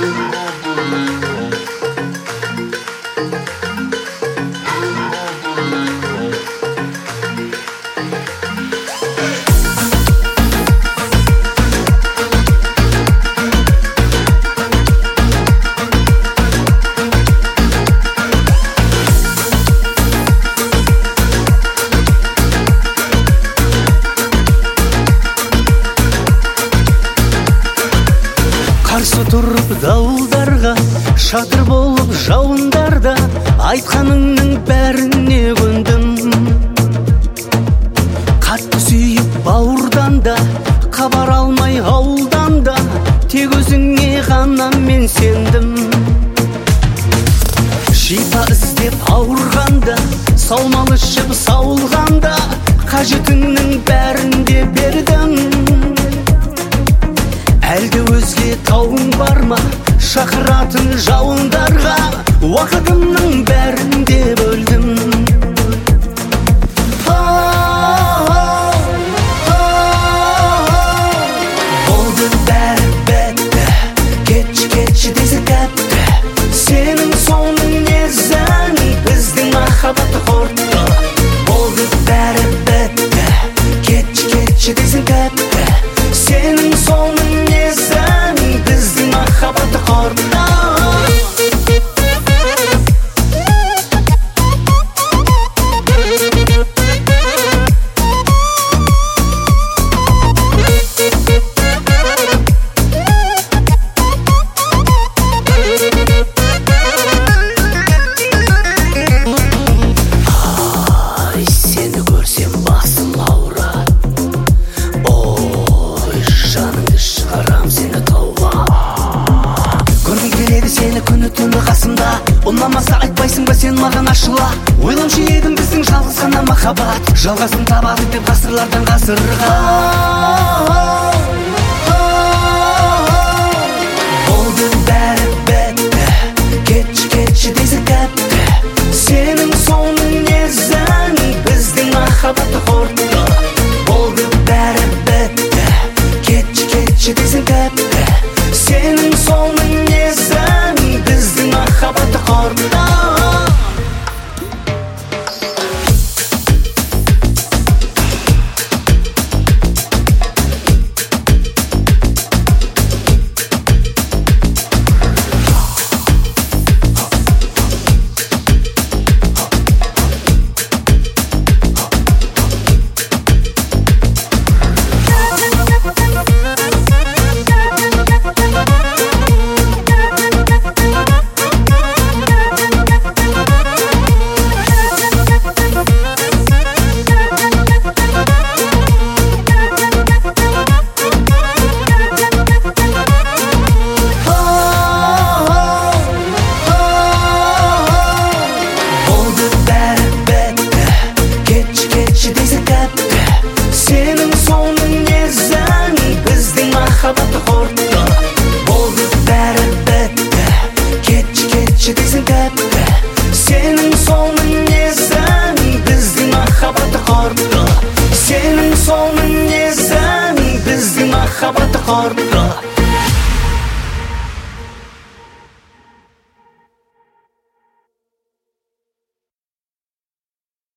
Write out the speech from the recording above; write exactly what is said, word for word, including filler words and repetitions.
Қарсы тұрып дауылдарға, шатыр болып жауындарда, айтқаныңның бәріне көндім. Қатты сүйіп бауырдан да, хабар алмай ауылдан да, тек өзіңе ғана мен сендім. Шипа іздеп ауырғанда, саумал ішіп сауылғанда, қажетіңнің бәрін де бердім. Әлде өзге тауың бар ма, шақыратын жауындарға, уақытымның бәрін де бөлдім. Болды бәрі бітті, кетші кетші десек тәтті, сенің соңың незән, біздің махаббатты құртты. Болды бәрі бітті, кетші кетші десек тәтті, сенің соңың біздің махаббатты құртты. Ай, сені көрсем басым ауырады, ой, жаныңды шығарам сені тауға. Көргім келеді сені күні түні қасымда, ұнамаса айтпайсың ба сен маған ашыла. Ойлаушы едім біздің жалғыз ғана махаббат жалғасын табады деп ғасырлардан ғасырға. Болды бәрі бітті, кетші кетші десек тәтті, сенің соңың незән, біздің махаббатты құртты. Болды бәрі бітті, кетші кетші десек тәтті, сенің соңың незән, біздің махаббатты құртты. Сенің соңың незән, біздің махаббатты құртты. Болды бәрі бітті, кетші кетші десек тәтті, сенің соңың незән, біздің махаббатты құртты. Сенің соңың незән, біздің махаббатты құртты.